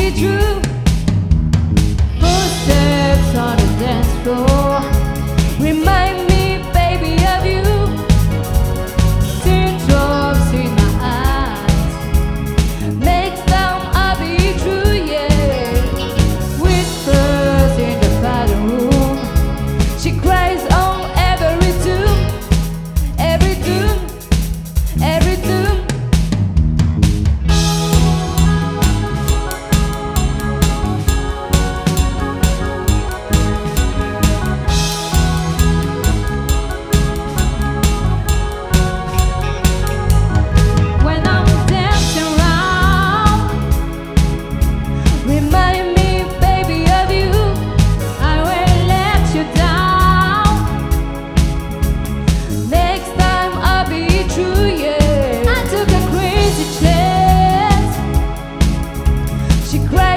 be true. Footsteps on the dance floor remind me, baby, of you. Teardrops in my eyes makes them all be true, yeah. Whispers in the bathroom, she cries on every tune, every tune, every tune. When I'm dancing around, remind me, baby, of you. I will let you down. Next time I'll be true, yeah. I took a crazy chance. She cried.